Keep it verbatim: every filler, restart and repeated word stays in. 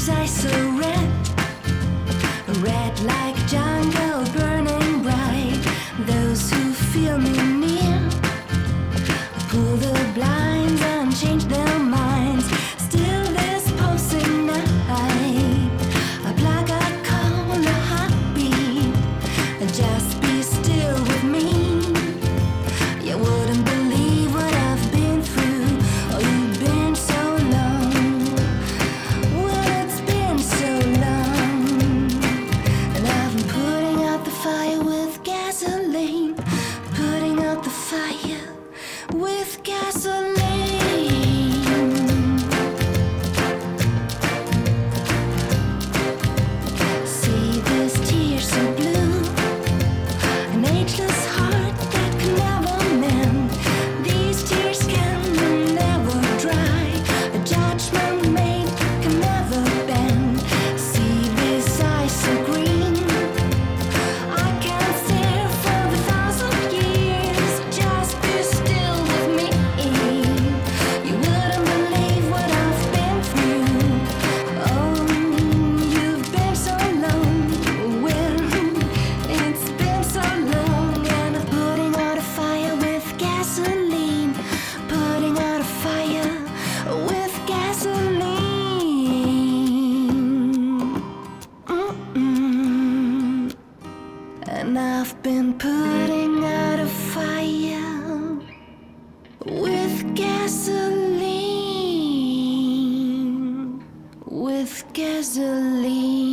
tears are so red, red like jungle burning bright. Those who feel me near pull the blinds and change their minds. Still this pulsing night, a black I call a heartbeat. Just be still with me. You wouldn't believe what I've been through. Oh, you've been so long. Well, it's been so long. And I've been putting out the fire with gasoline, putting out the fire with gasoline. See this tear so blue, an ageless heart that can never mend. These tears can never dry, a judgment made can never bend. See this eye so green, I can't stare for a thousand years. Just be still with me. You wouldn't believe what I've been through. Oh, you've been so long. Well, it's been so long. And I'm putting out a fire with gasoline, putting out a fire with gasoline. Mm-mm. And I've been putting out a fire with gasoline, with gasoline.